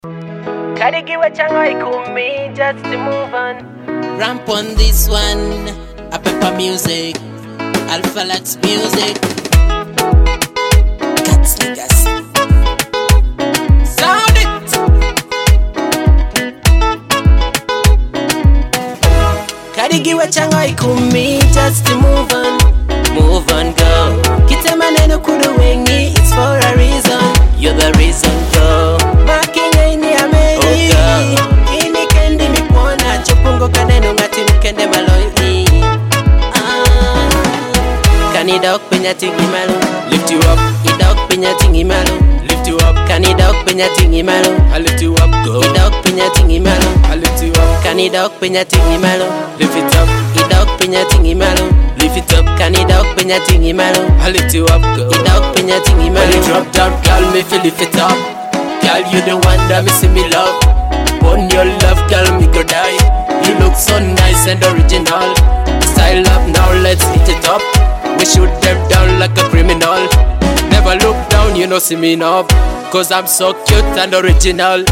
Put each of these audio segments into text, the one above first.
Kadigi wachangoi kumi just to move on. Ramp on this one, a pepper music, Alpha Lax music. Cats niggas. Sound it. Kadigi wachangoi kumi just to move on. Move on, go. Kita maneno kudu wengi, it's for a reason. You're the reason, go. Makinga ini ameni. Ini kendi mipona. Chupungo kaneno ngati mkende maloi. Kanidok pinya tingi malu. Lift you up, Idok pinya tingi malu. lift you up, Kanidok pinya tingi malu. I lift you up, go. Idok pinya tingi malu. I lift you up, Kanidok pinya tingi malu. lift it up, Idok pinya tingi malu. lift it up, Kanidok pinya tingi malu. I lift you up, go. Idok pinya tingi When malu. you drop down, girl, me feel lift it up. Girl, you the one that me see me love. On your love, girl, me go die. You look so nice and original. Style up now, let's hit it up. We shoot them down like a criminal. Never look down, you know see me now. Cause I'm so cute and original.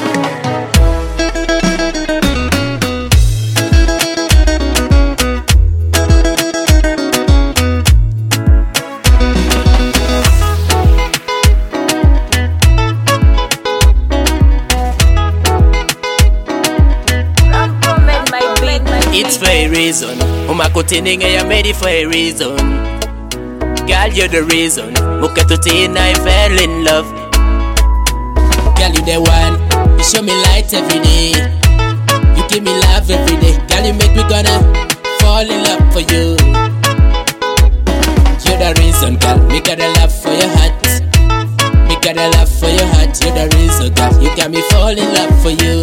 It's for a reason. Umakutinga ya made it for a reason. Girl, you're the reason. Mukatutina, I fell in love. Girl, you the one. You show me light every day. You give me love every day. Girl, you make me gonna fall in love for you. You're the reason, girl. Me got a love for your heart. Me got a love for your heart. You're the reason, girl. You got me fall in love for you.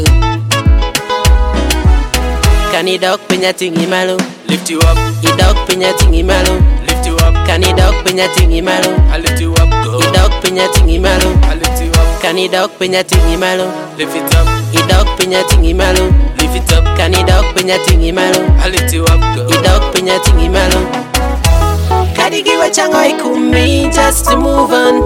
Kanidok pinya tingi malu. Lift you up, Idok pinya tingi malu. lift you up. Kanidok pinya tingi malu. I lift you up, go. Idok pinya tingi malu. I lift you up, Kanidok pinya tingi malu. lift it up, Idok pinya tingi malu. lift it up. Kanidok pinya tingi malu. I lift you up, go. Idok pinya tingi malu. Kadigi wachangoi kumi just to move on.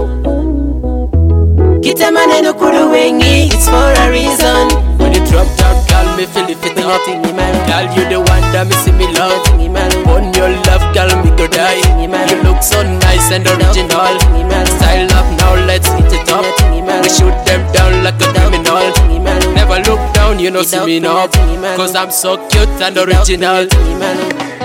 Kita maneno kudu wengi, it's for a reason. When you drop down, girl, me feel it Pinya up. tingi malu. Girl, you the one that me see me love. Tingi malu. On your love, girl, me go die. You look so nice and original. Style up now, let's hit it up. We shoot them down like a criminal. Never look down, you know see me now. Cause I'm so cute and original. Tingi malu.